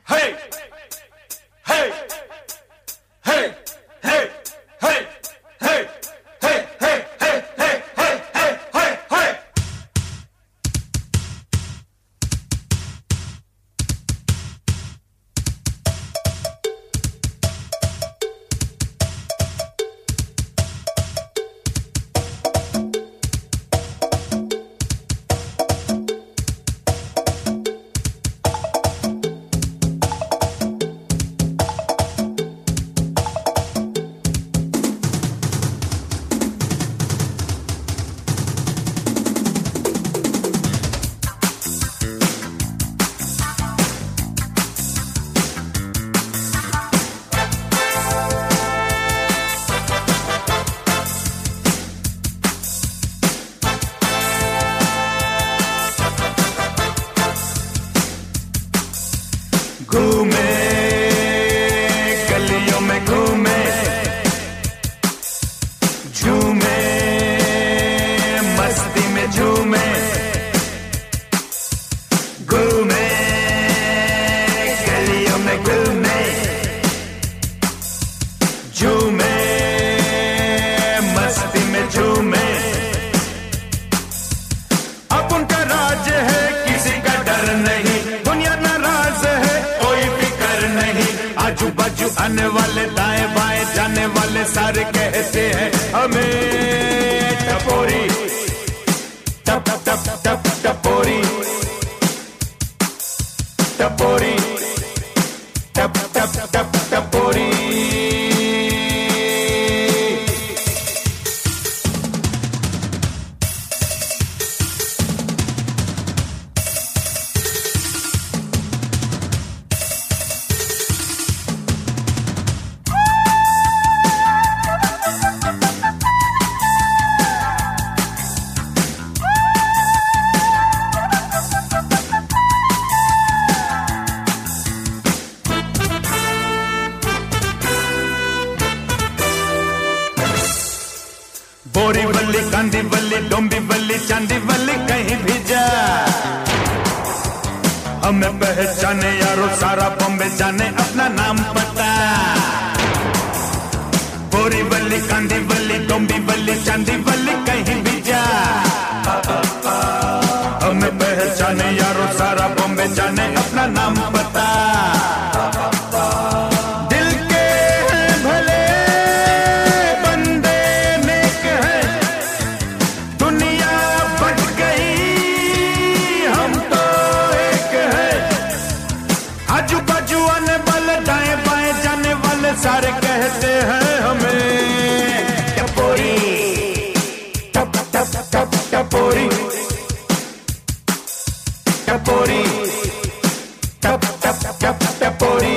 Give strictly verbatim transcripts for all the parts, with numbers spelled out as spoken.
Hey! Hey! Hey! Hey! Hey! Hey! Hey! Hey! Hey! Hey! Hey! Hey! Hey! Hey! घूमे गलियों में घूमे झूमे मस्ती में झूमे घूमे गलियों में घूमे झूमे मस्ती में झूमे अब उनका राज है किसी का डर नहीं दुनिया नाराज है आजू बाजू आने वाले दाएं बाएं जाने वाले सारे कहते हैं हमें टपोरी टप टप टप टपोरी टपोरी टप टप टप टपोरी बोरी वल्ली कांदी वल्ली डोंबी वल्ली चांदी वल्ली कहीं भी जा हमें पहचाने यारो सारा बॉम्बे जाने अपना नाम पता बोरी वल्ली कांदी वल्ली डोंबी वल्ली चांदी वल्ली कहीं भी जा हमें पहचाने यारो सारा बॉम्बे जाने अपना नाम पता आजू बाजू आने वाले दाएं बाएं जाने वाले सारे कहते हैं हमें टपोरी टप टप टप टपोरी टपोरी टप टप टप टपोरी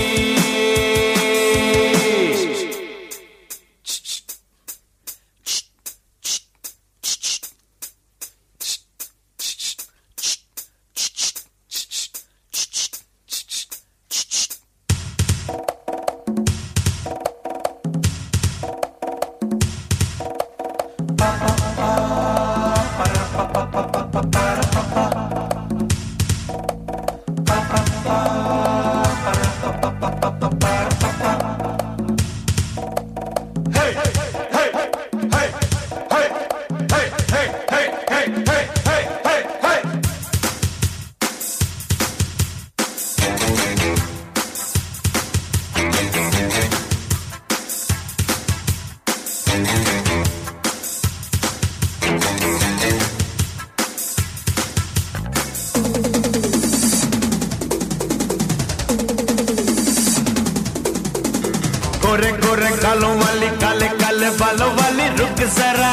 गोरे गोरे गालों वाली काले काले बालों वाली रुक जरा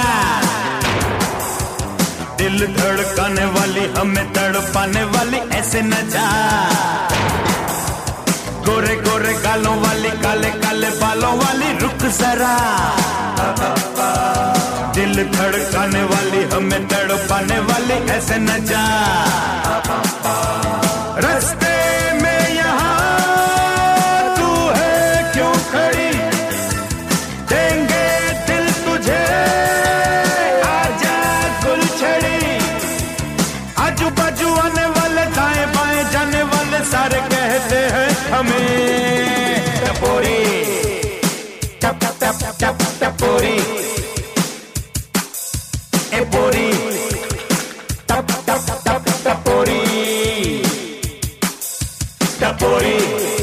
दिल धड़काने वाली हमें तड़पाने वाली ऐसे न जा गोरे गोरे गालों वाली काले काले बालों वाली रुक जरा दिल धड़काने वाली हमें तड़पाने वाली ऐसे न जा रास्ते में यहाँ तू है क्यों खड़ी देंगे दिल तुझे आजा गुलछड़ी आजू बाजू आने वाले दाएं बाएं जाने वाले सारे कहते हैं टपोरी ए पोरी टप टप टप टपोरी टपोरी